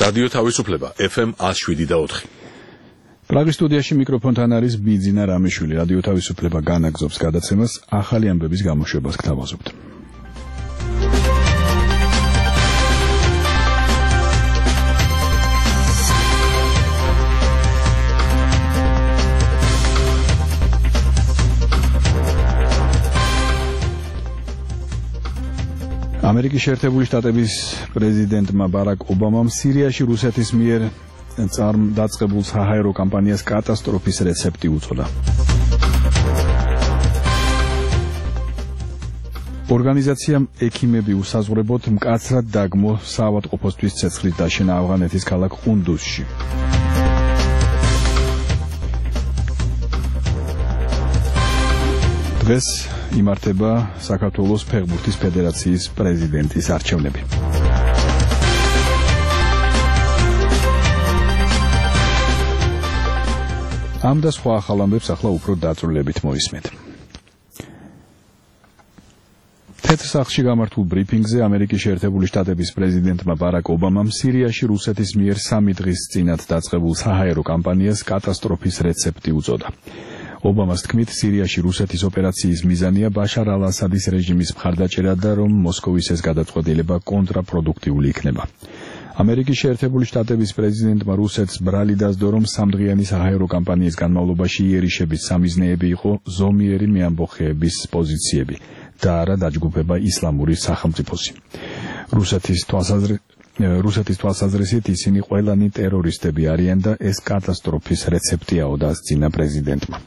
რადიო თავისუფლება FM 107.4. პრაღის სტუდიაში მიკროფონთან არის ბიძინა რამიშვილი. რადიო თავისუფლება განაგზობს გადაცემას ახალი ამბების გამოშვებას გთავაზობთ. ამერიკის შეერთებული შტატების პრეზიდენტმა ბარაკ ობამამ სირიაში რუსეთის მიერ დაწყებულ საჰაერო კამპანიას კატასტროფის რეცეპტი უწოდა. ორგანიზაციამ ექიმები უსაზღვრებოდ მკაცრად დაგმო საავადმყოფოსთვის ცეცხლის დაშენა ავღანეთის ქალაქ ყუნდუზში. დღეს იმართება საქართველოს ფეხბურთის ფედერაციის პრეზიდენტის არჩევნები. ამ და სხვა ახალ ამბებს ახლა უფრო დაწვრილებით მოისმენთ. თეთრ სახლში გამართულ ბრიფინგზე ამერიკის შეერთებული შტატების პრეზიდენტმა ბარაკ ობამამ სირიაში რუსეთის მიერ 3 დღის წინათ დაწყებულ საჰაერო კამპანიას კატასტროფის რეცეპტი უწოდა. ობამას თქმით, სირიაში რუსეთის ოპერაციის მიზანია ბაშარ ალ-ასადის რეჟიმის მხარდაჭერა და რომ მოსკოვის ეს გადაწყვეტილება კონტრაპროდუქტიული იქნება. ამერიკის შეერთებული შტატების პრეზიდენტმა რუსეთს ბრალი დასდო, რომ 3 დღიანი საჰაერო კამპანიის განმავლობაში იერიშების სამიზნეები იყო ზომიერი მეამბოხეების პოზიციები და არა დაჯგუფება ისლამური სახელმწიფოსი. რუსეთის თვალსაზრისით ისინი ყველანი ტერორისტები არიან და ეს კატასტროფის რეცეპტიაო, დასძინა პრეზიდენტმა.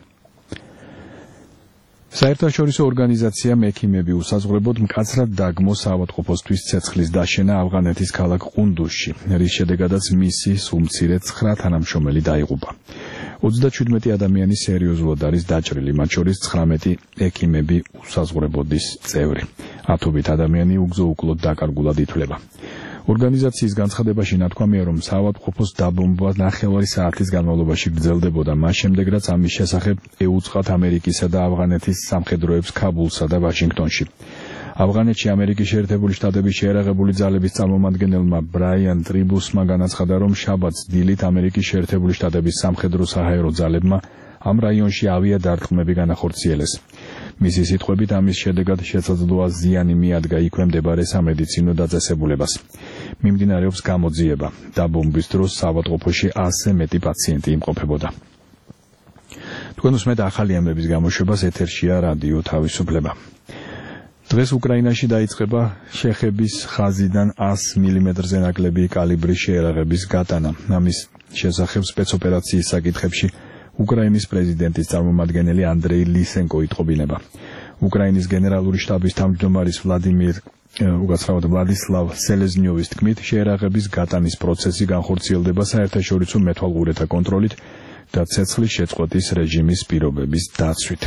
საერთაშორისო ორგანიზაციამ ექიმები უსაზღვრებოდ მკაცრად დაგმო საავადმყოფოსთვის ცეცხლის დაშენა ავღანეთის ქალაქ ყუნდუზში, რის შედეგადაც მისი სულ-მცირე 9 თანამშრომელი დაიღუპა. 37 ადამიანი სერიოზულად არის დაჭრილი, მათ შორის 19 ექიმები უსაზღვრებოდის წევრი. 10 ადამიანი უგზო-უკლოდ დაკარგულად ითვლება. ორგანიზაციის განცხადებაში ნათქვამია, რომ საავადმყოფოს დაბომბვა 9 საათის განმავლობაში გრძელდებოდა, მას შემდეგ რაც ამის შესახებ ეუწყათ ამერიკისა და ავღანეთის სამხედროებს ქაბულსა და ვაშინგტონში. ავღანეთში ამერიკის შეერთებული შტატების შეერაღებული ძალების წარმომადგენელმა ბრაიან ტრიბუსმა განაცხადა, რომ შაბათს დილით ამერიკის შეერთებული შტატების სამხედრო საჰაერო ძალებმა ამ რაიონში ავიადარტყმები განახორციელეს. მისი სიტყვებით, ამის შედეგად შესაძლოა ზიანი მიადგა იქვე მდებარე სამედიცინო დაწესებულებას. მიმდინარეობს გამოძიება. დაბომბვის დროს საავადმყოფოში 100-ზე მეტი პაციენტი იმყოფებოდა. თქვენ უსმენთ ახალი ამბების გამოშვებას, ეთერშია რადიო თავისუფლება. დღეს უკრაინაში დაიწყება შეხების ხაზიდან 100 მმ-ზე ნაკლები კალიბრის შეერაღების გატანა. ამის შესახებ სპეცოპერაციის საკითხებში უკრაინის პრეზიდენტის წარმომადგენელი ანდრეი ლისენკო იტყობინება. უკრაინის გენერალური შტაბის თავმჯდომარის ვლადისლავ სელეზნიოვის თქმით, შეერაღების გატანის პროცესი განხორციელდება საერთაშორისო მეთვალყურეთა კონტროლით და ცეცხლის შეწყვეტის რეჟიმის პირობების დაცვით.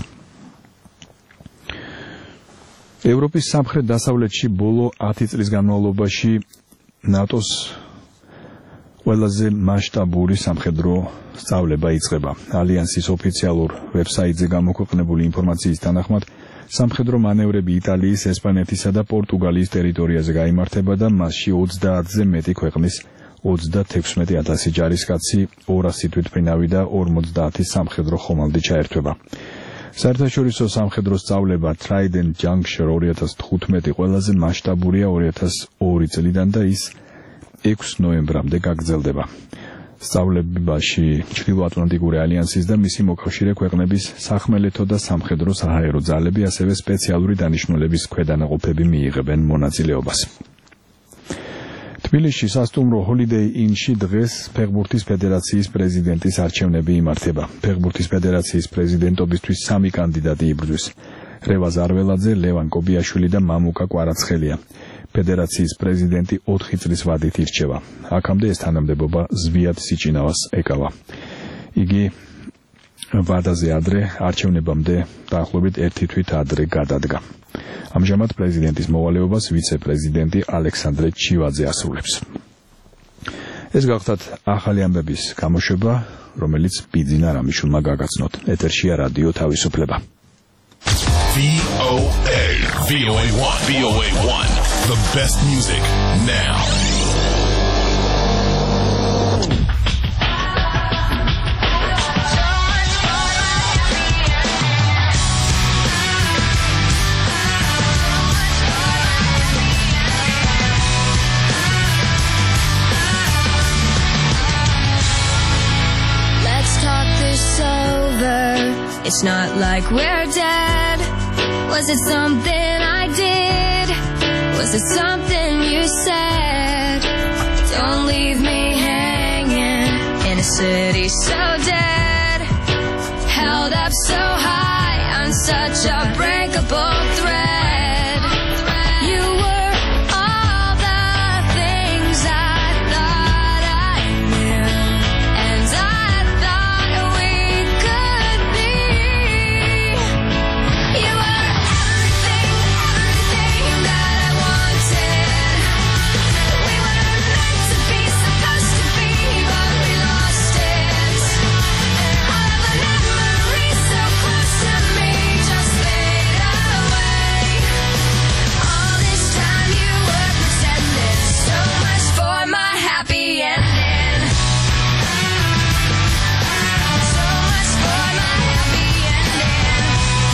ევროპის სამხრეთ-დასავლეთში ბოლო 10 წლის განმავლობაში ნატოს ყველაზე მასშტაბური სამხედრო სწავლება იწყება. ალიანსის ოფიციალურ ვებსაიტზე გამოქვეყნებული ინფორმაციის თანახმად, სამხედრო მანევრები იტალიის, ესპანეთისა და პორტუგალიის ტერიტორიაზე გაიმართება და მასში 30-ზე მეტი ქვეყნის 36,000 ჯარისკაცი, 200 თვითმფრინავი და 50 სამხედრო ხომალდი ჩაერთვება. საერთაშორისო სამხედრო სწავლება Trident Juncture 2015 ყველაზე მასშტაბურია 2002 წლიდან და ის 6 ნოემბრამდე გაგრძელდება. სწავლებაში ჩრდილოატლანტიკური ალიანსის და მისი მოკავშირე ქვეყნების სახმელეთო და სამხედრო საჰაერო ძალები, ასევე სპეციალური დანიშნულების ქვედანაყოფები მიიღებენ მონაწილეობას. თბილისში სასტუმრო Holiday Inn-ში დღეს ფეხბურთის ფედერაციის პრეზიდენტის არჩევნები იმართება. ფეხბურთის ფედერაციის პრეზიდენტობისთვის 3 კანდიდატი იბრძვის. რევაზ არველაძე, ლევან კობიაშვილი და მამუკა კვარაცხელია. ფედერაციის პრეზიდენტი 4 წლის ვადით ირჩევა. აქამდე ეს თანამდებობა ზვიად სიჭინავას ეკავა. იგი ვადაზე ადრე არჩევნებამდე დაახლოებით 1 თვით ადრე გადადგა. ამჟამად პრეზიდენტის მოვალეობას ვიცე-პრეზიდენტი ალექსანდრე ჩივაძე ასრულებს. ეს გახლავთ ახალი ამბების გამოშვება, რომელიც ბიძინა რამიშვილმა გაგაცნოთ. ეთერშია რადიო თავისუფლება. VOA1. The best music now. It's not like we're dead. Was it something I did? Was it something you said? Don't leave me hanging in a city so dead, held up so high on such a breakable thread. You were all the things I thought I knew, and I thought we could be. You were everything, everything that I wanted. We were meant to be, supposed to be, but we lost it. All of the memories so close to me just fade away. All this time you were pretending, so much for my happy ending. So much for my happy ending.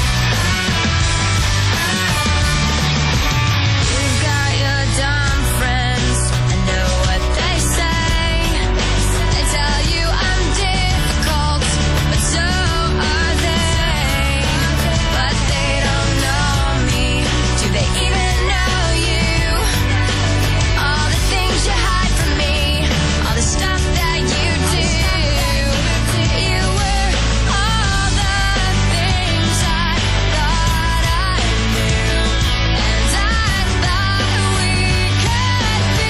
You've got your dumb friends, I know what they say. They tell you I'm difficult, but so are they. But they don't know me. Do they even know you? All the things you hide from me, all the stuff that you do. You were all the things I thought I knew, and I thought we could be.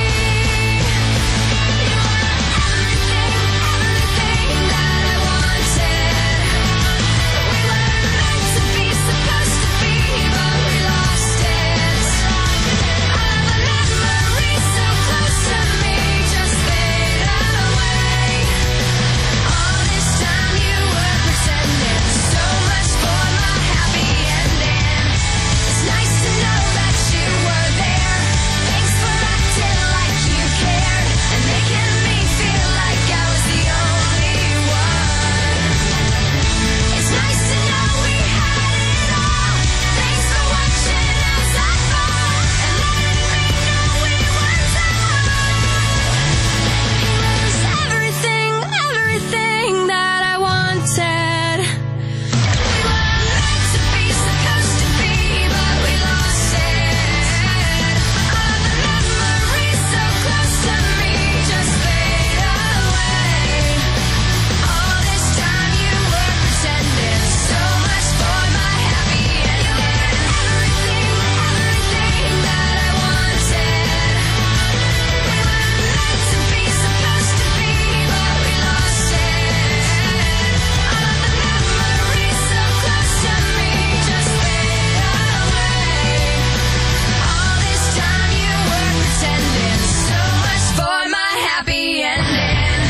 You were everything, everything that I wanted. We were meant to be, supposed to be, but we lost it. All of the memories so close to me just fade away. All this time you were pretending, so much for my happy ending. It's nice to know that you were there. Thanks for acting like you cared and making me feel like I was the only one. It's nice to know we had it all. Thanks for watching as I fall and letting me know we weren't done. It was everything, everything that I wanted. We were meant to be, supposed to be, but we lost it. All the memories so close to me just fade away. All this time you were pretending, so much for my happy ending. Everything, everything that I wanted. We were meant to be, supposed to be, but we lost it. All of the memories so close to me just fade away. All this time you were pretending, so much for my happy ending.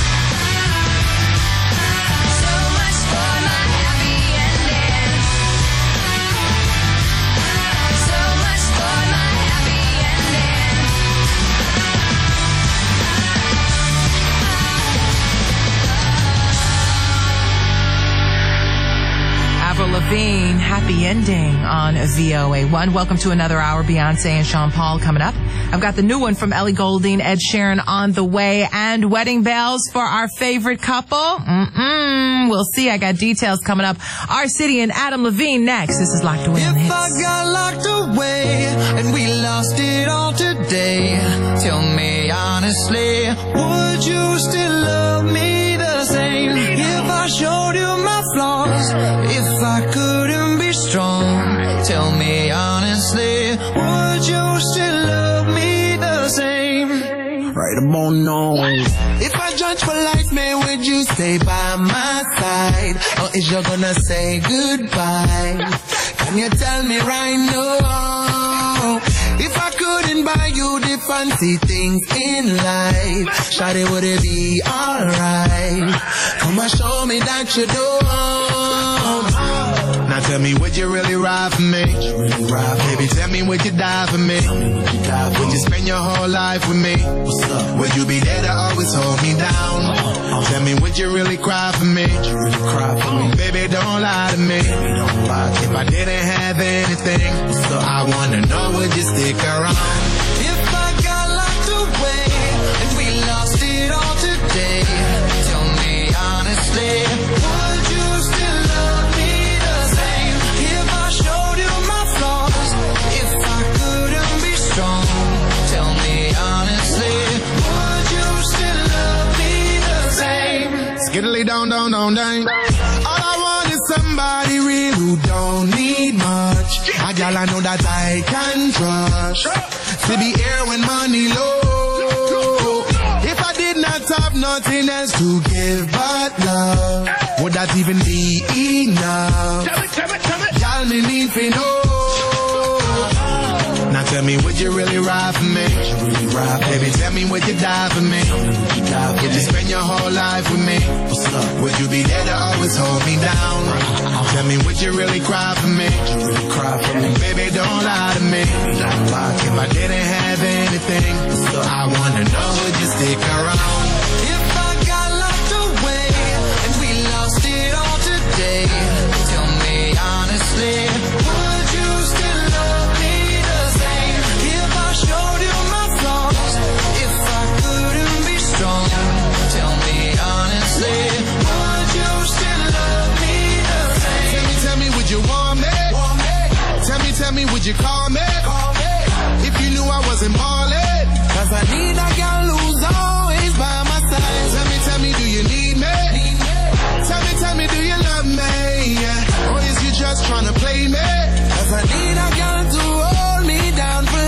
So much for my happy ending. So much for my happy ending. Avril Lavigne, Happy Ending on VOA1. Welcome to another hour. Beyonce and Sean Paul coming up. I've got the new one from Ellie Goulding, Ed Sheeran on the way, and wedding bells for our favorite couple. We'll see. I got details coming up. Our City and Adam Levine next. This is Locked Away on the If Hits. I got locked away and we lost it all today, tell me honestly, would you still love me the same? If I showed you my flaws, if I couldn't be strong, tell me honestly, would you still love me the same? Right about now. If I judge for life, man, would you stay by my side? Or is you gonna say goodbye? Can you tell me right now? If I couldn't buy you the fancy things in life, shawty, would it be alright? Come and show me that you don't. Now tell me, would you really ride for me? Baby, tell me, would you die for me? Would you spend your whole life with me? Would you be there to always hold me down? Tell me, would you really cry for me? Baby, don't lie to me. If I didn't have anything, I wanna know, would you stick around? If I got locked away and we lost it all today, tell me honestly, would you still love down. All I want is somebody real who don't need much. A girl I know that I can trust. To be here when money low. If I did not have nothing else to give but love, would that even be enough? Y'all me need to know. Now tell me, would you really ride for me? Baby, tell me, would you die for me? Would you spend your whole life with me? Would you be there to always hold me down? Tell me, would you really cry for me? Baby, don't lie to me. If I didn't have anything, I wanna know, would you stick around? If I got locked away and we lost it all today, tell me honestly, would you still love me the same? If I showed you my flaws, if I couldn't be strong, tell me honestly, would you still love me the same? Tell me, would you want me? Tell me, would you call me? If you knew I wasn't ballin', 'cause I need a girl who's always by my side. Tell me, do you need me? Tell me, do you love me? Or is you just tryna play me? 'Cause I need a girl to hold me down for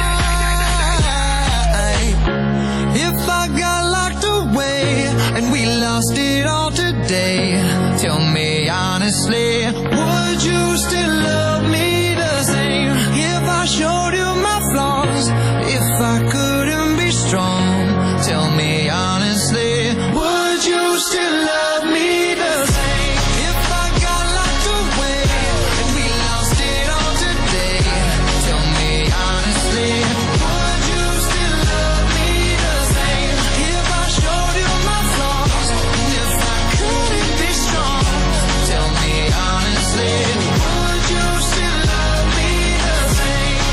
life. If I got locked away and we lost it all today, tell me honestly, would you still love me the same? If I showed you my flaws, if I couldn't be strong, tell me honestly, would you still love me the same? If I got locked away and we lost it all today, tell me honestly, would you still love me the same? If I showed you my flaws, if I couldn't be strong, tell me honestly, would you still love me the same?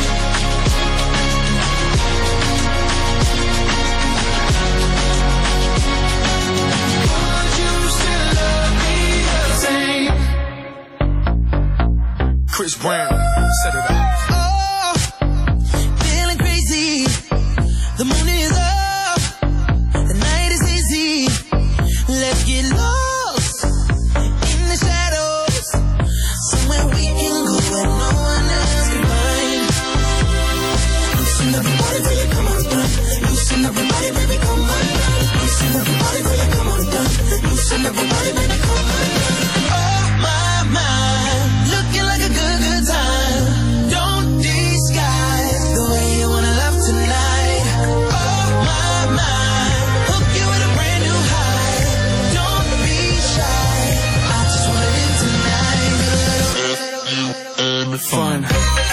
Would you still love me the same? Chris Brown, set it up. Oh, feeling crazy. The moon is up. The night is easy. Let's get lost in the shadows. Somewhere we can go where no one else can find. Loosen everybody, baby, come on down. Loosen everybody, baby, come on down. Loosen everybody, baby, come on down. Loosen everybody, baby, come on down. Oh my, looking like a good time. Don't disguise the way you wanna love tonight. Oh my, hook you with a brand new high. Don't be shy, I just want it in tonight. Fun.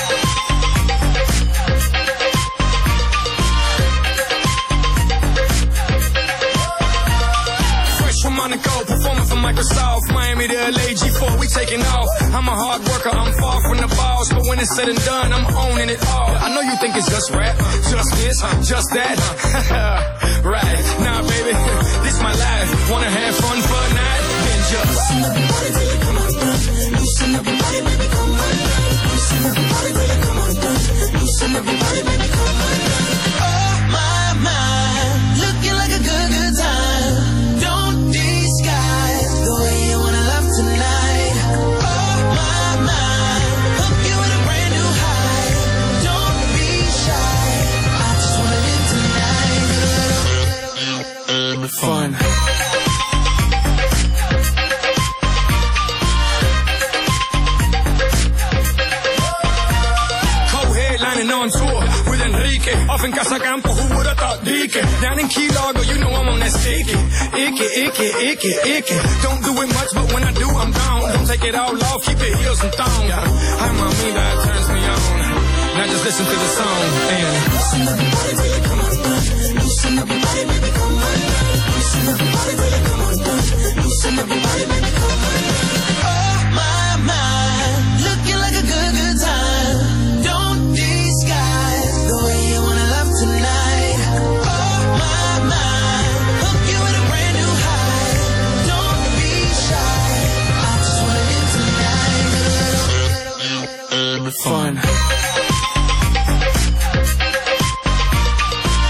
Fresh from Monaco, performing for Microsoft, Miami to LA, G4, we taking off. I'm a hard worker, I'm far from the boss, but when it's said and done, I'm owning it all. I know you think it's just rap, just this, just that. Right, nah baby, this my life. Wanna have fun for a night? Then just loosen everybody, baby, come on down. Loosen everybody, baby, come on down. Loosen everybody, baby, come on down. Loosen everybody, baby, come on down. Oh my, looking like a good time. Don't disguise the way you wanna love tonight. Oh my, hook you with a brand new high. Don't be shy, I just wanna live tonight. Fun. Co-headlining on tour with Enrique. Off in Casacampo, who would have thought Deacon? Down in Key Largo, you know I'm on that sticky. Icky. Don't do it much, but when I do, I'm down. Don't take it all off, keep it heels and thongs. Hi, mommy, that turns me on. Now just listen to the song and loosen everybody, baby, come on down. Loosen everybody, baby, come on down. Loosen everybody, baby, come on down. Loosen everybody, baby, come on down. Oh my, looking like a good time. Don't disguise the way you wanna love tonight. Oh my, hook you with a brand new high. Don't be shy, I just wanna live tonight. Fun.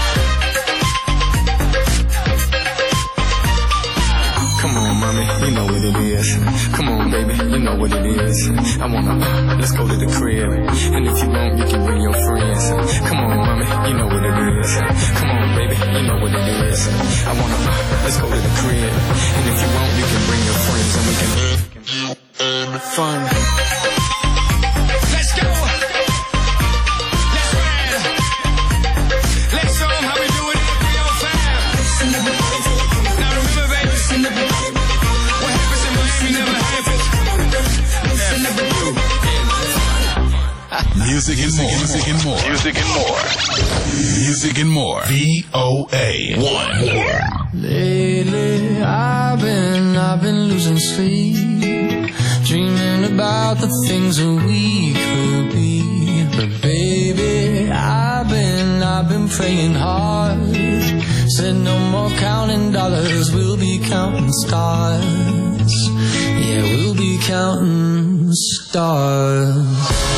Come on, mommy, you know what it is. Come on, baby, you know what it is. I wanna, let's go to the crib. And if you want, you can bring your friends. Come on, mommy, you know what it is. Come on, baby, you know what it is. I wanna, let's go to the crib. And if you want, you can bring your friends and we can fun. Let's go. Let's ride. Let's show 'em how we do it in 305. Now remember, baby, what happens in Miami never happens. Music and more. Music and more. Music and more. Music and more. VOA1. Lately, I've been losing sleep, dreaming about the things that we could be. But baby, I've been praying hard. Said no more counting dollars, we'll be counting stars. Yeah, we'll be counting stars.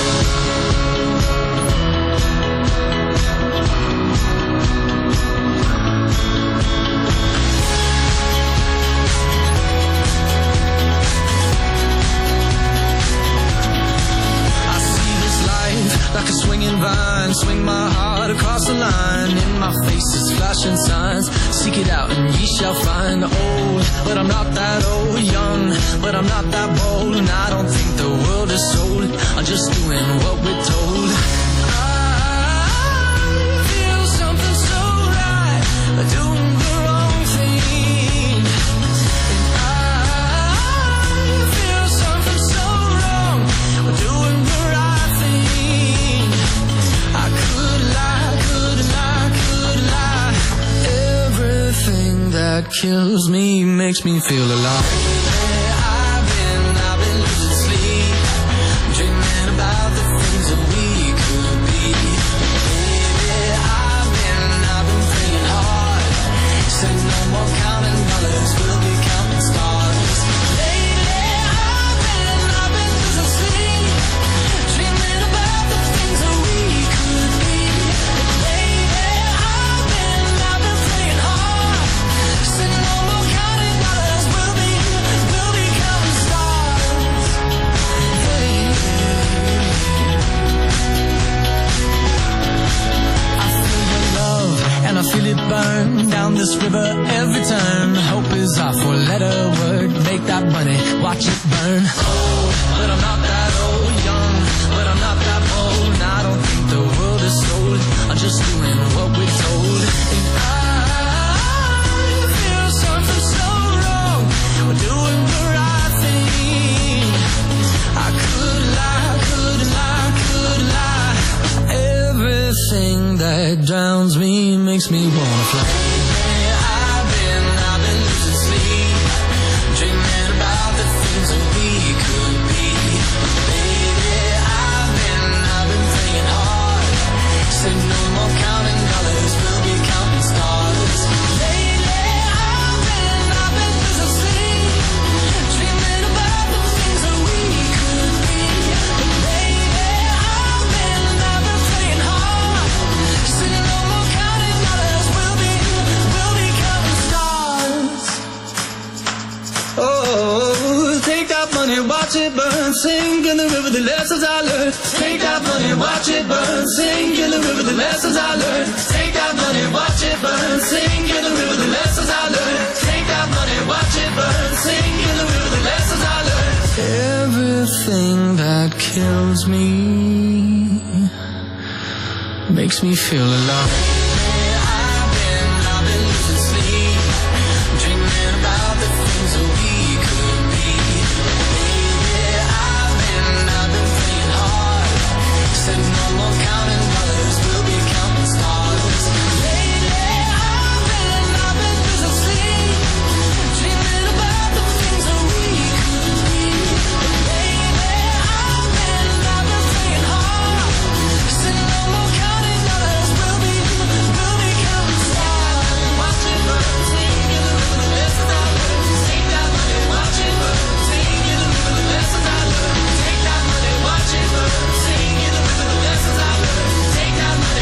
Like a swinging vine, swing my heart across the line. In my face is flashing signs. Seek it out and ye shall find. Old, but I'm not that old. Young, but I'm not that bold. And I don't think the world is sold. I'm just doing what we're told. I feel something so right, doing the wrong thing. And I feel something so wrong, doing the right thing. I could lie, could lie, could lie. Everything that kills me makes me feel alive. I've been losing sleep, dreaming about the things that we could be. Baby, I've been praying hard. Said no more counting dollars, we'll be counting stars. Lately, I've been losing sleep, dreaming about the things that we could be. Baby, I've been praying hard. Said no more counting dollars, we'll be counting stars. Hey. I feel your love and I feel it burn down this river every turn. Hope is our four-letter word. Make that money, watch it burn. Old, but I'm not that old. Young, but I'm not that bold. And I don't think the world is sold. I'm just doing what we're told. And I feel something so wrong. We're doing the right thing. I could lie, could lie, could lie. Everything that drowns me makes me wanna fly. I've been losing sleep, dreaming about the things that we could be. Baby, I've been praying hard. Said no more counting dollars, we'll be counting stars. Lately, I've been losing sleep, dreaming about the things that we could be. Baby, I've been praying hard. Said no more counting dollars, we'll be counting stars. Oh, take that money, watch it burn, sink in the river, the lessons I learned. Take that money, watch it burn, sink in the river, the lessons I learned. Take that money, watch it burn, sink in the river, the lessons I learned. Take that money, watch it burn, sink in the river, the lessons I learned. Everything that kills me makes me feel alive. I've been losing sleep, dreaming about the things that we could be. Baby, I've been praying hard. Said no more counting dollars, we'll be counting stars. Lately, I've been losing sleep, dreaming about the things that we could be. Baby, I've been praying hard. Said no more counting dollars, we'll be counting stars. Watch it burn, sing in the river, the lessons I learned. Take that money, watch it burn, sing in the river, the lessons I learned. Take that money, watch it burn, sing in the river, the lessons I learned. Take that money,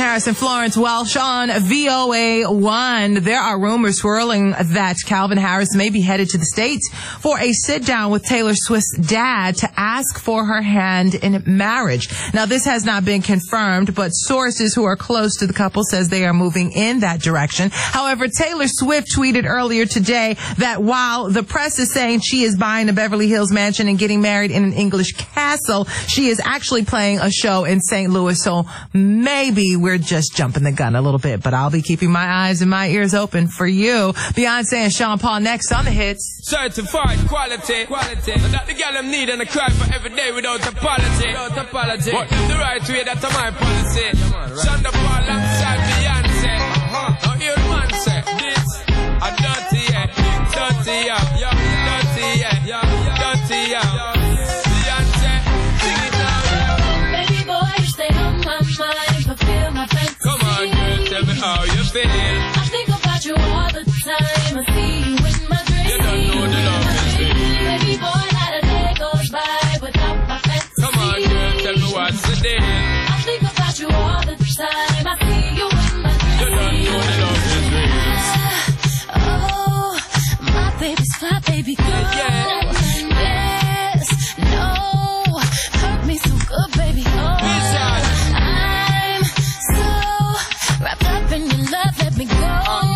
Harris and Florence Welsh on VOA1. There are rumors swirling that Calvin Harris may be headed to the States for a sit-down with Taylor Swift's dad to ask for her hand in marriage. Now, this has not been confirmed, but sources who are close to the couple says they are moving in that direction. However, Taylor Swift tweeted earlier today that while the press is saying she is buying a Beverly Hills mansion and getting married in an English castle, she is actually playing a show in St. Louis. So maybe we're just jumping the gun a little bit, but I'll be keeping my eyes and my ears open for you. Beyonce and Sean Paul next on the hits. Certified quality. That the girl I'm need and I cry for every day without apology. But the right way, that's my policy. Sean Paul alongside Beyonce. Now hear the man say, this a dirty, dirty, Beyonce, sing it now. Baby boy, you stay on my mind, fulfill my fantasy. Come on, girl, tell me how you feel. I think about you all the time. I see you in my dreams. You don't know the love is real. Baby boy, not a day goes by without my fantasy. Come on, girl, tell me what's the deal. I think about you all the time. I see you in my dreams. You don't know the love is real. Oh, my baby's fly, baby girl. Yeah. Yes, no, hurt me so good, baby. Oh, Listen. I'm so wrapped up in your love. Let me go.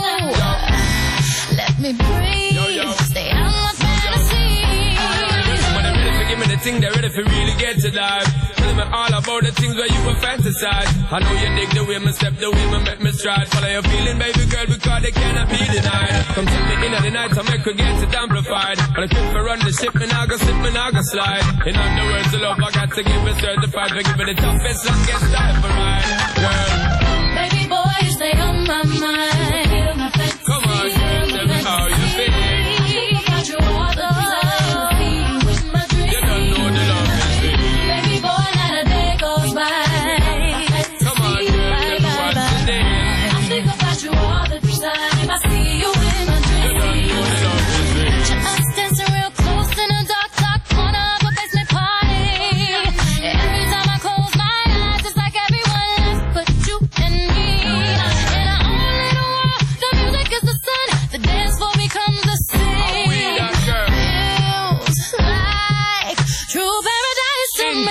Let me breathe. Yo. Stay on my fantasy. When they're ready for give me the thing, they're ready for really get to life. Tell me all about the things where you were fantasize. I know you dig the way me step, the way me make me stride. Follow your feeling, baby girl, because they cannot be denied. Come take me in at the night, so make her get it amplified. When I keep me run the ship, me nah go slip, me nah go slide. In other words, the love I got to give it certified. For give it the toughest, longest time for ride. Girl, Baby boy, you stay on my mind. Feel my fantasy. come on, girl, tell me how you feel. I think about you all the time. I see you in my dreams. You don't know the love is real. Baby boy, not a day goes by. Come on, girl, tell me what's the deal. I think about you all the time. I see you in my You don't dreams. know the love is real. Picture us dancing real close in a dark corner of a basement party. Every time I close my eyes, it's like everyone else but you and me. In our own little world, the music is the sun. The dance floor becomes the scene. We that girl. Feels like true paradise to me.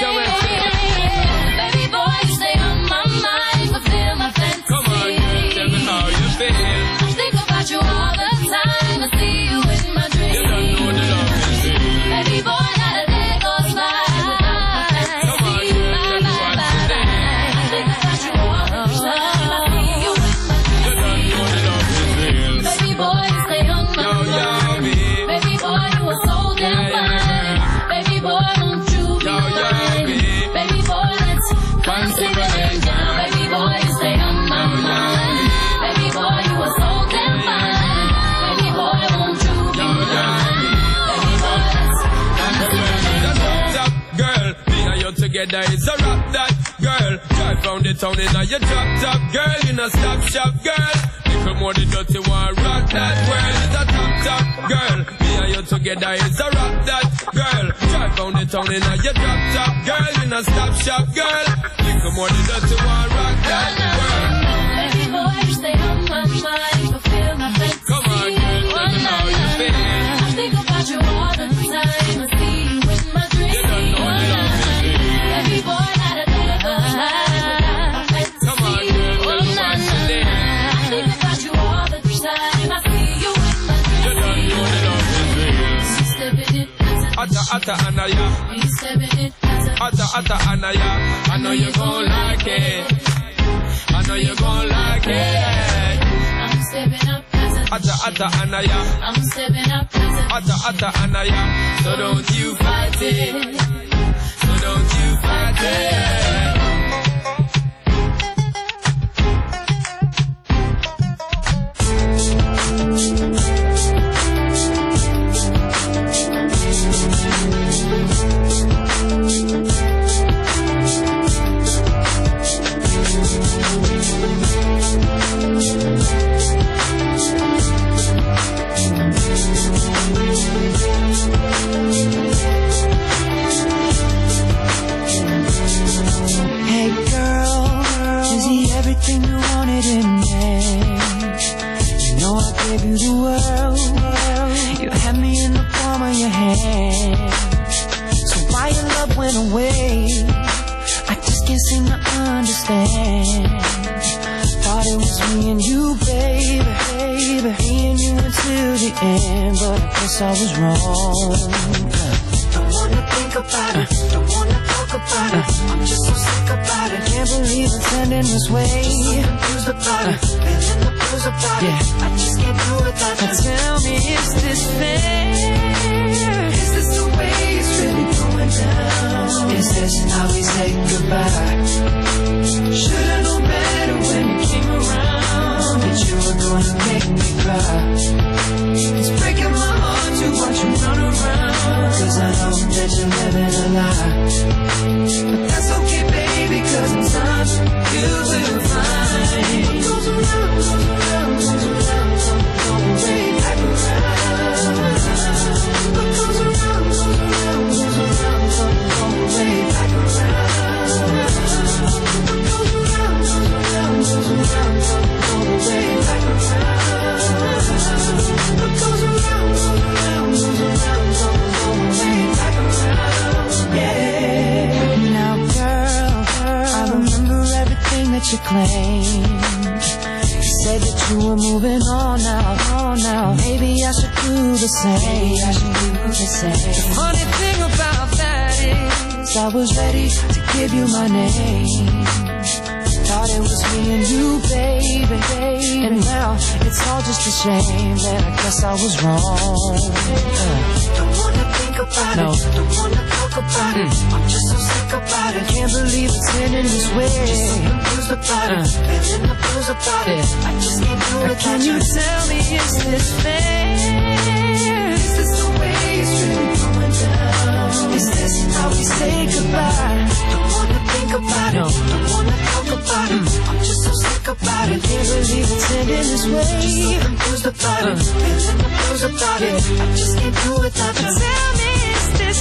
Baby boy, you stay on my mind, fulfill my fantasy. Come on, girl, tell me how you feel. I think about you all the time. I see you in my dreams. You don't know the love is real. Baby boy, not a day goes by without my fantasy. Come on, girl, tell me what's the deal. I think about you all the time. I see you in my You dreams. don't know the love is real. Baby boy, you stay on my Yo, mind. baby. Baby boy, you are so damn fine. Baby boy, won't you be Yo, mine? baby. Baby boy, let's fancy running down. Baby boy, you stay on my mind. Baby boy, you are so damn fine. Baby boy, won't you be mine? Baby boy, let's fancy running That's down. up, girl. Me and you together is a rap that, girl. Drive round the town in a your drop top, girl. You know stop shop, girl. Little more the dirty one, rock that world. It's a top, girl. Me and you together is a rap that, girl. Drive round the town in a your drop top, girl. You know stop shop, girl. Little more the dirty one, rock that world. Baby boy, you stay on my mind, fulfill my fantasy. Come on, girl, tell me how you feel. I think about you all the time. I see you in my dreams. You don't know the love is real. Baby boy, not a day goes by without my fantasy. Come on, girl, tell me what's the deal. I think about you all the time. I see you in my You dreams. don't know the love is real. You stepping it, Atta, Anaya. you stepping it, Atta, Anaya. I know you gon' like it. I know you gon' like it. I'm stepping up, Atta, Anaya. I'm stepping up, Atta, Anaya. So don't you fight it. So don't you fight it. everything you wanted in me. You know I gave you the world. You had me in the palm of your hand. So why your love went away? I just can't seem to understand. Thought it was me and you, baby, baby. Me and you until the end, but I guess I was wrong. Don't wanna think about it, don't wanna talk about it. I'm just so sick about it. Can't believe it's ending this way. So confused about it, feeling the blues about it. I just can't do it without you. Tell me, is this fair? Is this the way it's really going down? Is this how we say goodbye? Should've known better when you came around that you were gonna make me cry. It's breaking my heart to watch you run around, 'cause I know that you're living a lie. But that's okay, baby, 'cause in time you will find what goes around, goes around, goes around, come way back around. What goes around, goes around, goes around, come way back around. What goes around, goes around, goes around, come way back around. What goes around, goes around, goes around, come way back around. Yeah. Now, girl, I remember everything that you claimed. You said that you were moving on now. Maybe I should do the same. The funny thing about that is I was ready to give you my name. Thought it was me and you, baby. And now it's all just a shame that I guess I was wrong. Don't wanna think about it, don't wanna talk about it. I'm just so sick about it. Can't believe it's ending this way. Just so confused about it, feeling the blues about it. I just can't do it. Can you tell me, is this fair? Is this the way it's really going down? Is this how we say goodbye? Don't wanna think about it, don't wanna talk about it. I'm just so sick about it. Can't believe it's ending this way. Just so confused about it, feeling the blues about it. I just can't do it without you. Tell me, is this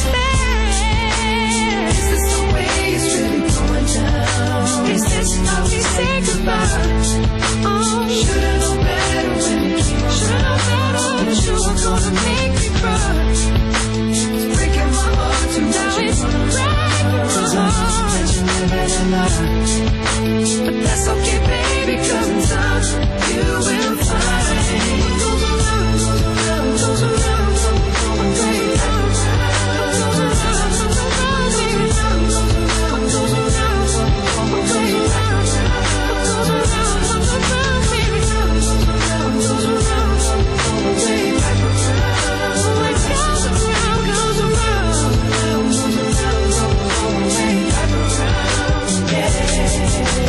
fair? Is this the way it's really going down? Is this how we say goodbye? Oh, should've known better when you came around. Should've known better that you were gonna make me cry. It's breaking my heart to watch you run around. 'Cause I know that you're living a lie. But that's okay, baby, 'cause in time you will find what goes around, goes around, goes around, goes way back around. What goes around, goes around, baby, what goes around, what way back around. What goes around, goes around, baby, what goes around, way back around. What goes around, goes around, goes around, way back around. Yeah.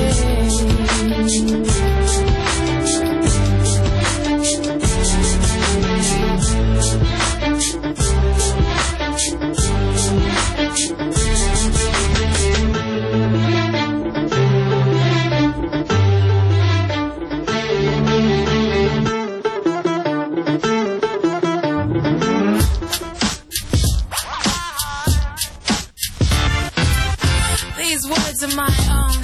These words are my own.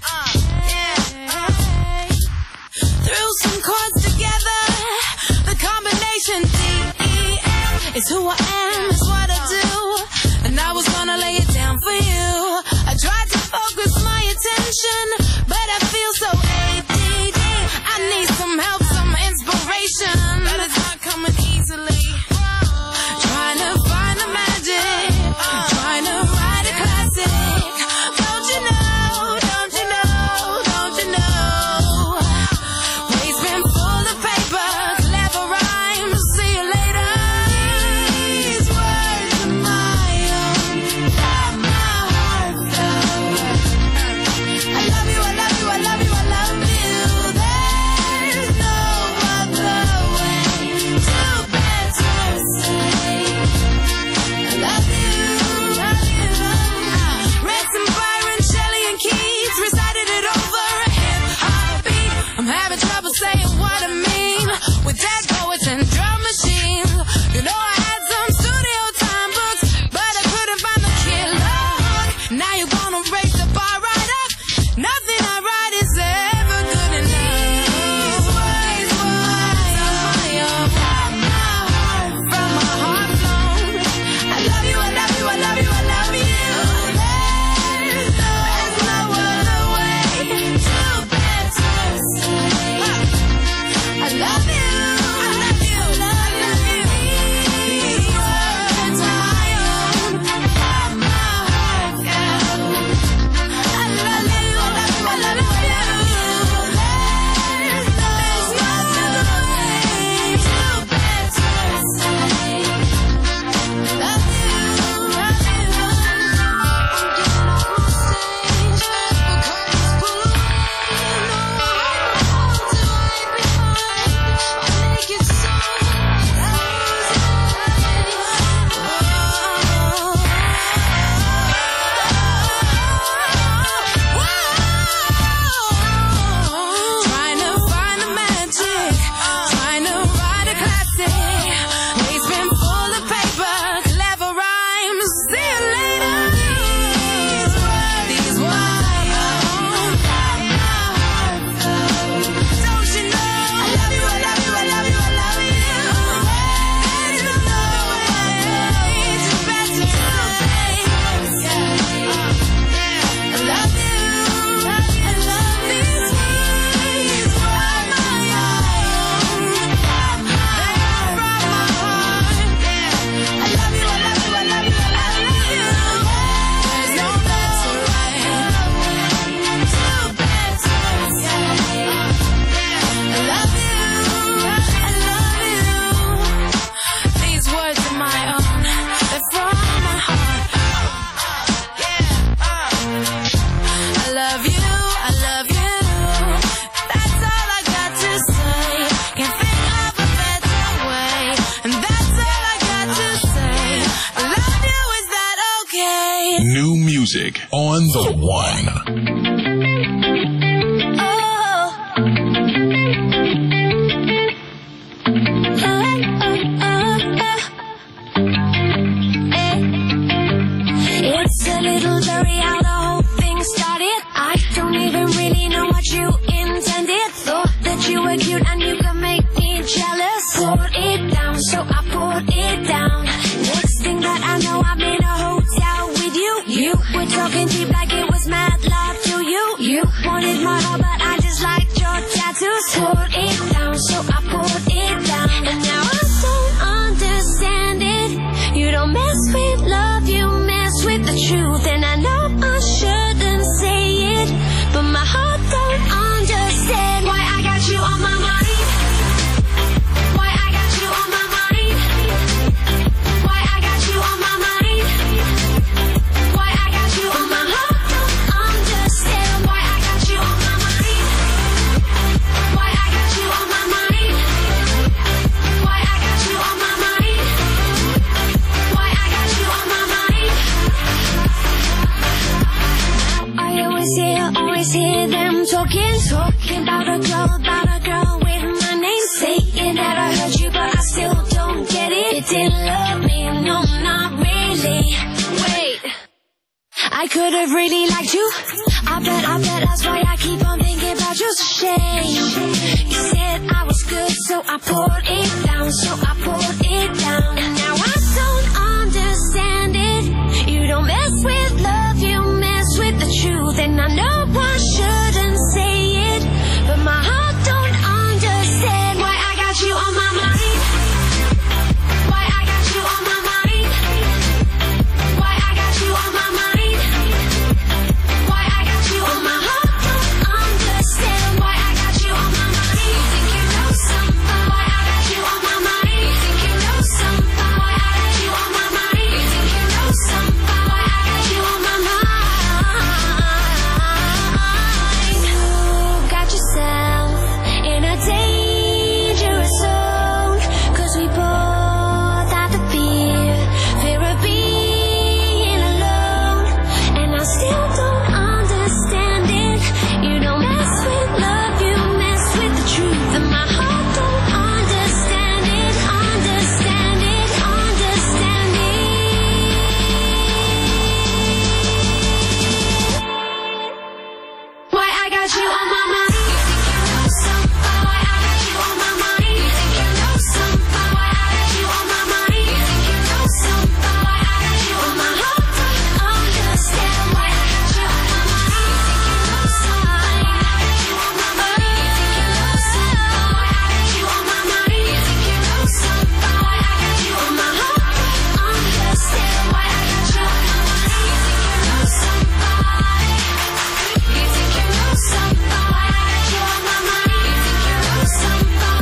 Threw some chords together. The combination D-E-F is who I am, is what I do. And I was gonna lay it down for you. I tried to focus my attention, but I feel so ADD. I need some help, some inspiration, but it's not coming easily. Trying to find the magic, trying to write a classic. Don't you know, don't you know, don't you know? Waste bin full of paper, clever rhymes, see you later. These words are my own, got my heart felt. I love you, I love you, I love you, I love you. There's no other way to better say I love you, love you. Read some Byron, Shelley, and Keats, recited it over a hip-hop-beat. I'm having trouble saying what I mean with dead poets and drum machines. You know I had some studio time books, but I couldn't find the killer hook. Now you're gonna raise the bar right up. Nothing I write is there. music on the one. It's a little blurry how the whole thing started. I don't even really know what you intended. Thought that you were cute and you could make me jealous. Poured it down, so I poured it down. Next thing that I know, I'm in a hotel with you. You were talking cheap like it was mad love to you. You wanted my heart, but I just liked your tattoos. Poured it down, so I poured it down. And now I don't understand it. You don't mess with love, you mess with the truth. And I know I shouldn't say it, but my heart don't understand why I got you on my mind. Why I got you on my mind. Why I got you on my mind. Why I got you on my heart don't understand why I got you on my mind. Why I got you on my mind. Why I got you on my mind. Why I got you on my mind. I always hear them talking about a girl with my name, saying that I heard you, but I still don't get it. It didn't love me, no, not really. Wait, I could have really liked you. I bet that's why I keep on thinking about you. It's a shame. You said I was good, so I poured it down, and now I don't understand it. You don't mess with love, you mess with the truth. And I know I shouldn't say it, but my heart don't understand why I got you on my mind. Why I got you on my mind. Why I got you on my mind. Why I got you on my heart don't understand why I got you on my mind. You think you know something? Why I got you on my mind. You think you know something? Why I got you on my mind. You think you know something? Why I got you on my mind. You got yourself in a dangerous zone, 'cause we both had the fear of being alone. And I still don't understand it. You don't mess with love, you mess with the truth. And my heart don't understand it, understand it, understand it. Why I got you on my mind. You think you know something? Why I got you on my mind. You think you know something? Why I got you on my mind. You think you know something? Why I got you on my heart don't understand why I got you on my mind. You think you know something? Why I got you on my mind. You think you know something? Why I got you on my mind. You think you know something? Why I got you on my heart don't understand why I got you on my mind. You think you know something? You think you know something? Why I got you on my mind. You think you know something?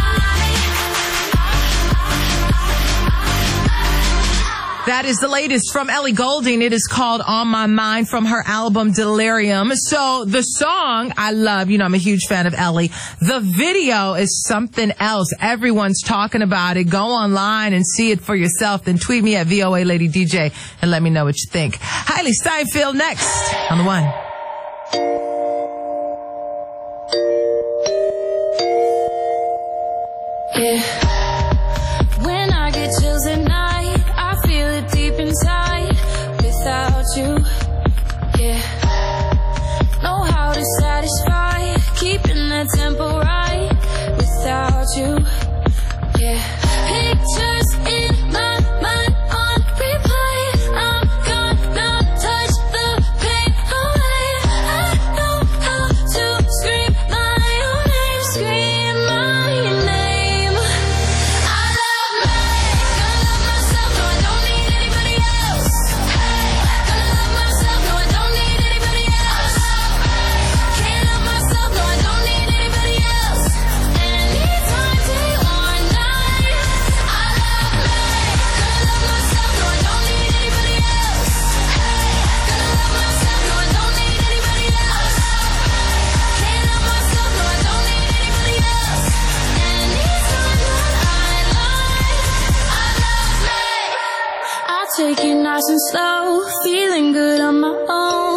That is the latest from Ellie Goulding. It is called On My Mind from her album Delirium. So the song I love, you know, I'm a huge fan of Ellie. The video is something else. Everyone's talking about it. Go online and see it for yourself. Then tweet me at VOA Lady DJ and let me know what you think. Hailey Steinfeld next on the one. Yeah. When I get chills at night, I feel it deep inside. Without you, yeah. Know how to satisfy, keeping that tempo right. Without you, yeah. Pictures in my mind on replay. I'm gonna touch the pain away. I know how to scream my own name, scream my name. I love me, gonna love myself, no I don't need anybody else. Gonna love myself, no I don't need anybody else. Can't love myself, no I don't need anybody else. Anytime, day or night. I love me, gonna love myself, no I don't need anybody else. Gonna love myself, no I don't need anybody else. Can't love myself, no I don't need anybody else. Anytime that I love me. I take it nice and slow, feeling good on my own.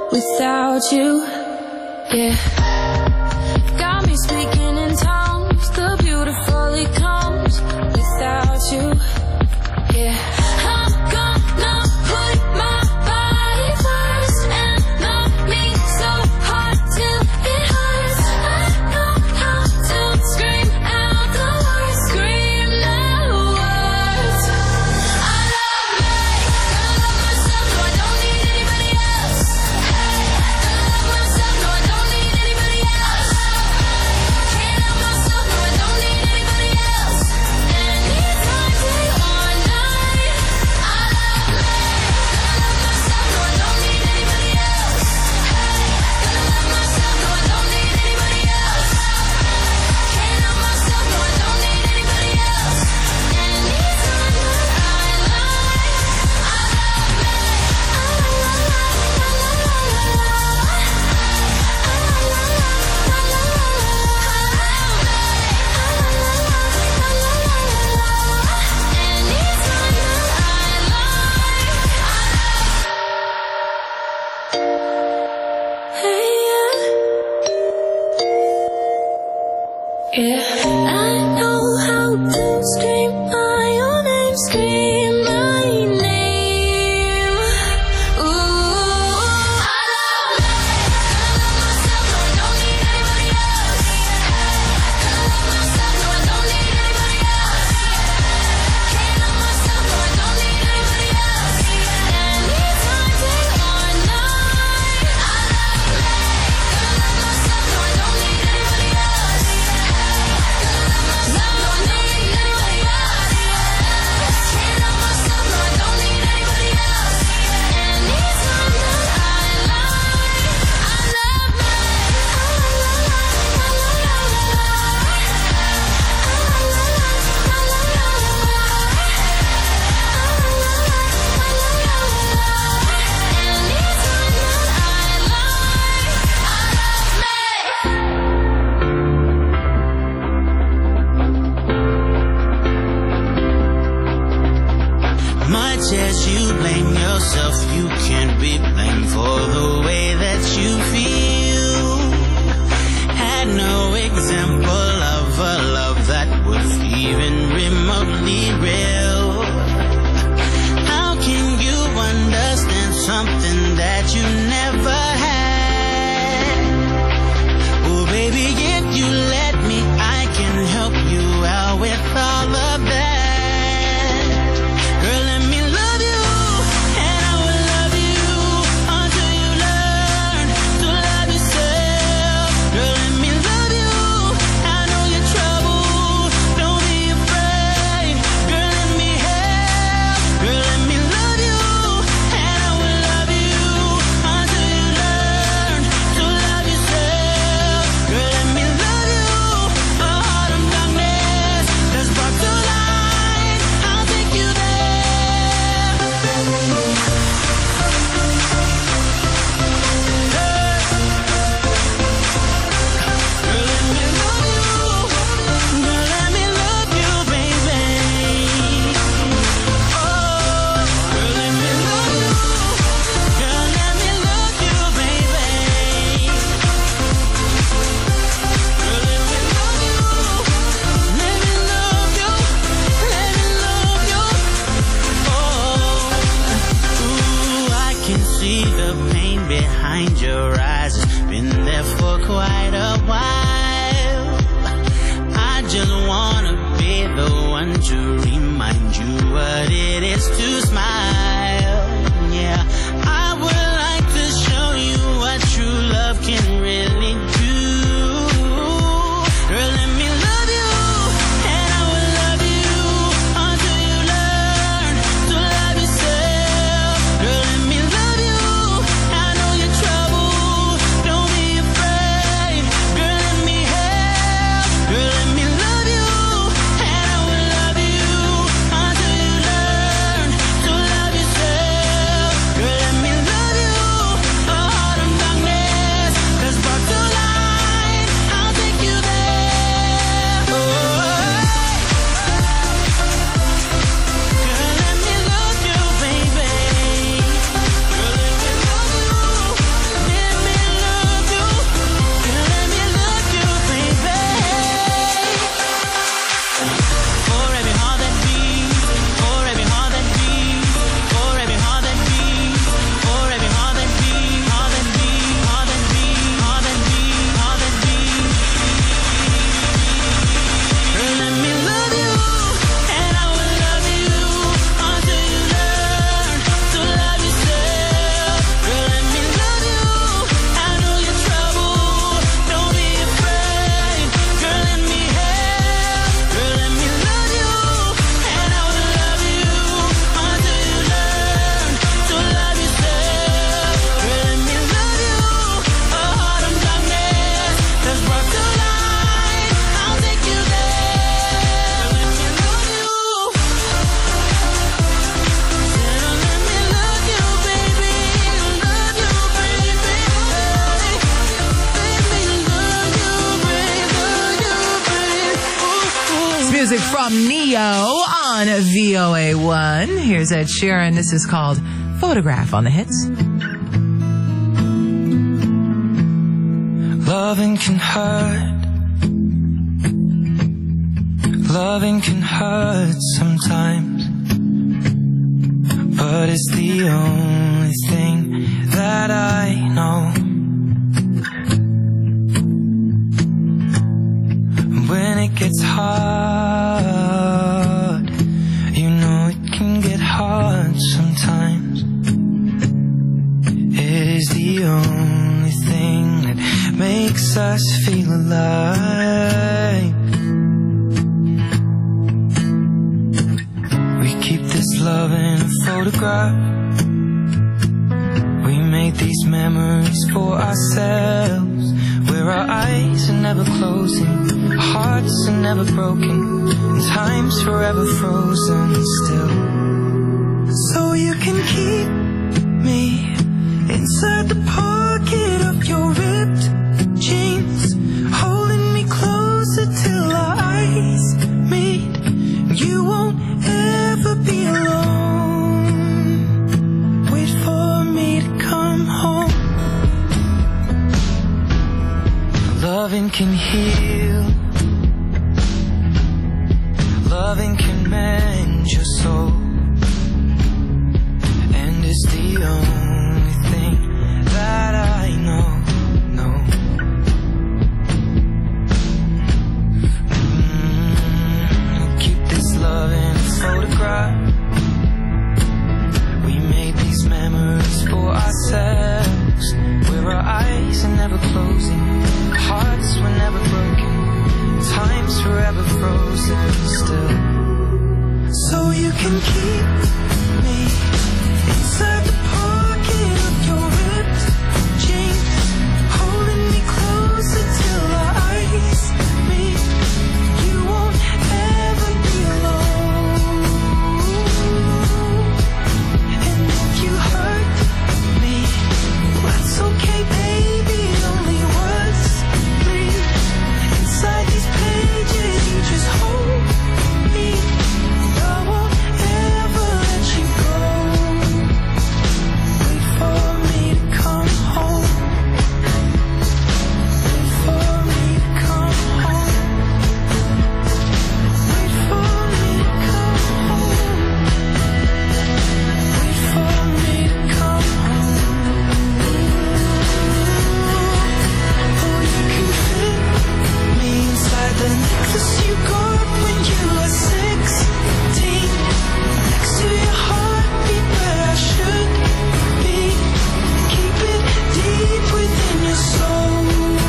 without you. Yeah. Got me speaking in tongues. The beautiful it comes without you. Yeah. I'm gonna put my body first and love me so hard till it hurts. I know how to scream out the words, scream the words. I love me, gonna love myself, no I don't need anybody else. Hey, gonna love myself, no I don't need anybody else. Can't help myself, no I don't need anybody else. Anytime, day or night. I love me, gonna love myself, no I don't need anybody else. Hey, gonna love myself, no I don't need anybody else. Can't help myself, no I don't need anybody else. Anytime that I lie, I love me. Yeah, I know how to scream my own name, scream my name. Ooh, I love me, gonna love myself, no I don't need anybody else. Gonna love myself, no I don't need anybody else. Can't help myself, no I don't need anybody else. Anytime, day or night. I love me, gonna love myself, no I don't need anybody else. Gonna love myself, no I don't need anybody else. Can't help myself, no I don't need anybody else. Anytime that I lie, I love me. Much as you blame yourself, you can't be blamed for the way that you feel. Had no example of a love that was even remotely real. How can you understand something that you never had? Oh baby, if you let me, I can help you out with all of that. Girl, let me love you, and I will love you until you learn to love yourself. Girl, let me love you, I know your trouble, don't be afraid. Girl, let me help. Girl, let me love you, and I will love you until you learn to love yourself. Girl, let me love you, a heart of darkness that's brought to light. I'll take you there. Girl, let me love you. Girl, let me love you, baby. Oh, girl, let me love you. Girl, let me love you, baby. Girl, let me love you. Let me love you. Let me love you. Oh, ooh, I can see the pain behind your eyes. It's been there for quite a while. I just wanna be the one to remind you what it is to smile. Yeah, I would like to show you what true love can really do. Girl, let me love you, and I will love you until you learn to love yourself. Girl, let me love you, I know your trouble, don't be afraid. Girl, let me help. Girl, let me love you, and I will love you until you learn to love Music from Neo on VOA1. Here's Ed Sheeran. This is called Photograph on the Hits. Loving can hurt. Loving can hurt sometimes, but it's the only thing that I know. When it gets hard, you know it can get hard sometimes. It is the only thing that makes us feel alive. We keep this love in a photograph. We made these memories for ourselves, where our eyes are never closing, our hearts are never broken, and time's forever frozen still. So you can keep me inside the pocket of your ripped jeans, holding me closer till our eyes meet. You won't ever be alone. Wait for me to come home. Loving can heal. Loving can mend your soul. And it's the only thing that I know. Keep this love in a photograph. We made these memories for ourselves, where our eyes are never closing, hearts were never broken, time's forever frozen still. So you can keep me inside the pocket of your ripped jeans, holding me closer till our eyes meet. You won't ever be alone. And if you hurt me, well, that's okay, baby. Only words bleed inside these pages. You just hold me. I won't ever let you go. Wait for me to come home. Wait for me to come home. Wait for me to come home. Wait for me to come home. Oh, you can fit me inside the necklace you got when you were 16, next to your heartbeat where I should be. Keep it deep within your soul.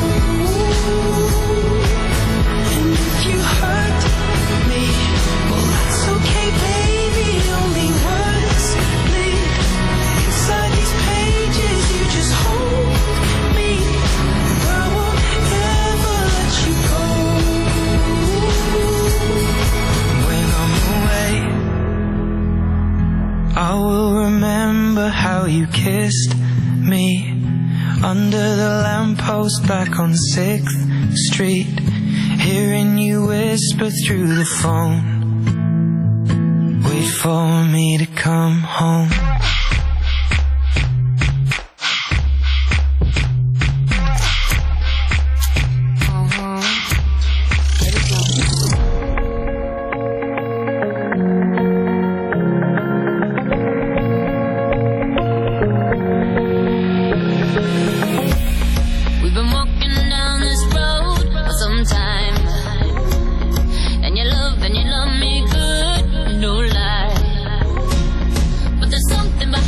And if you hurt me, well, that's okay, baby. Only words bleed inside these pages. You just hold me. I won't ever let you go. When I'm away, I will remember how you kissed me under the lamppost back on 6th Street, hearing you whisper through the phone. Wait for me to come home. We've been walking down this road for some time, and you love me good, no lie. But there's something behind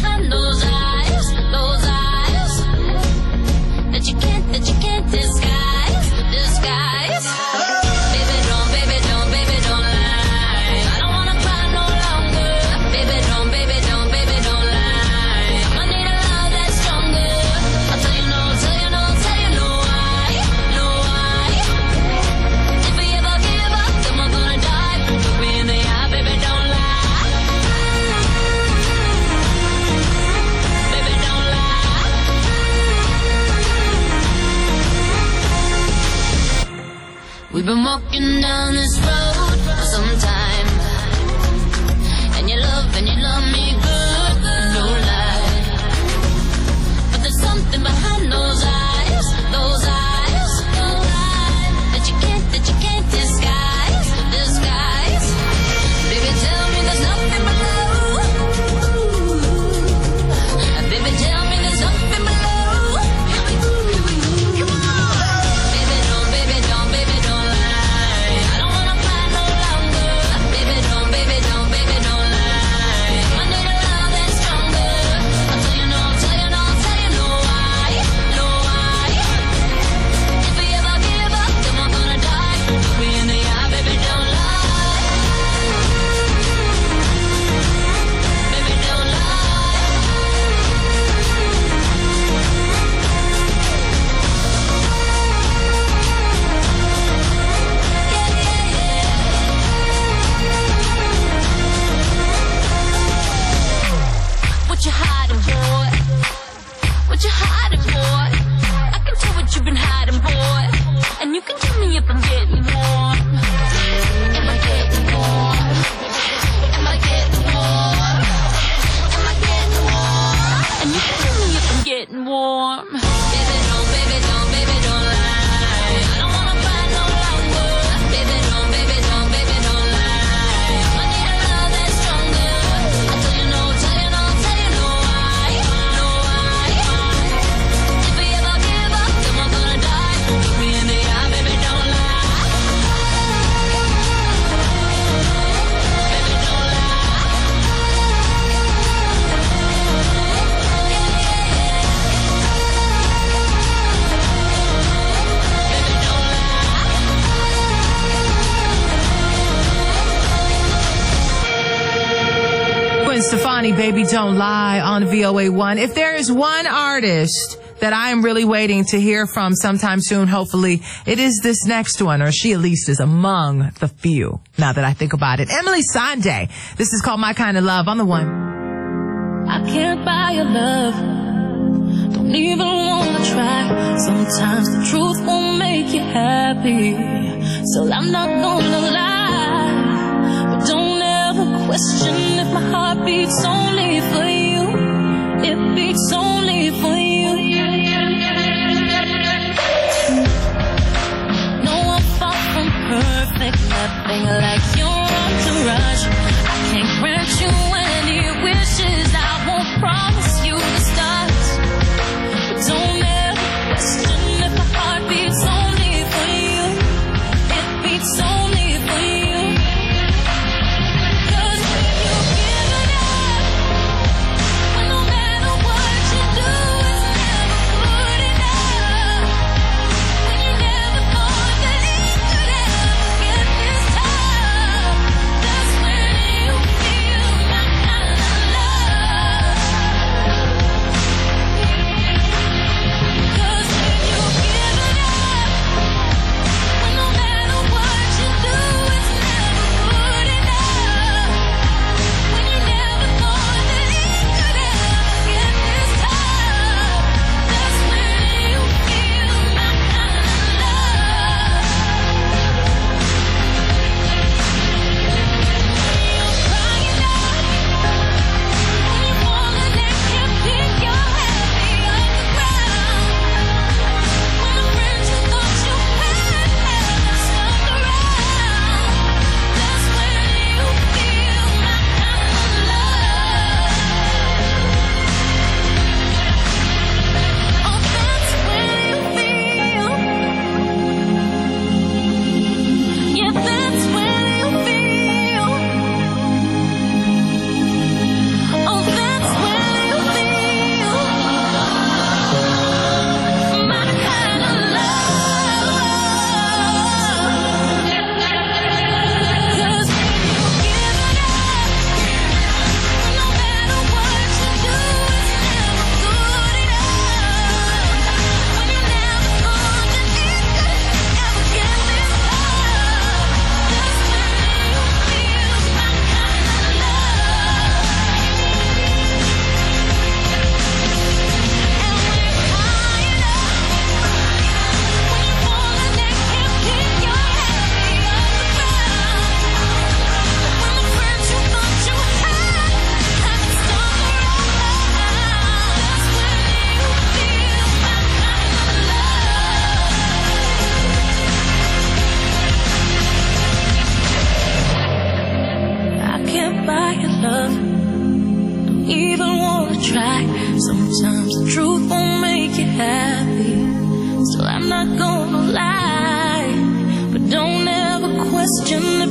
We've been walking down this road for some time, and you love me good, no lie. But there's something behind those eyes that you can't disguise. Baby, tell me there's nothing below. Baby, tell me there's nothing below. Come on. Baby, don't lie. I don't wanna fight no longer. Baby, don't lie. I need a love that's stronger. I'll tell you no why. If we ever give up, then we're gonna die. Look me in the eye, baby, don't lie. Baby, don't lie. What you hiding, boy? What you hiding, boy? I can tell what you've been hiding, boy. And you can tell me if I'm getting warm. Am I getting warm? Am I getting warm? Am I getting warm? And you can tell me if I'm getting warm. Baby, don't lie. I don't wanna fight no longer. Baby, don't lie. I need a love that's stronger. I'll tell you no why. If we ever give up, then we're gonna die. Look me in the eye, baby, don't lie. Baby, don't lie. Baby, don't lie. Gwen Stefani, Baby Don't Lie on VOA1. If there is one artist that I am really waiting to hear from sometime soon, hopefully, it is this next one, or she at least is among the few, now that I think about it. Emily Sande. This is called My Kind of Love on the one. I can't buy your love. Don't even wanna try. Sometimes the truth won't make you happy, so I'm not gonna lie. But don't ever question if my heart beats only for you. It beats only for you. No, I'm far from perfect, nothing like your entourage. I can't grant you any wishes. I won't promise you the stars. But don't ever question if my heart beats only for you. It beats only for you. 'Cause when you give it up, when no matter what you do, it's never good enough. When you never thought that it could ever get this tough.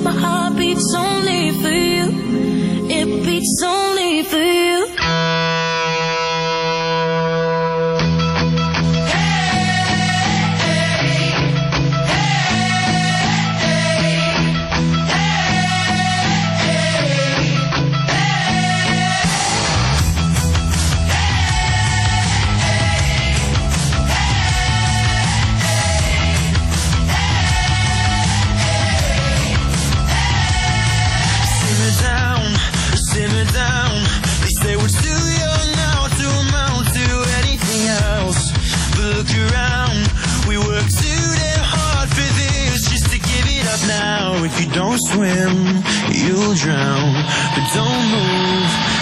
my heart beats only for you. It beats only for you. Simmer down. They say we're still young now to amount to anything else. But look around, we work too damn hard for this just to give it up now. If you don't swim, you'll drown. But don't move,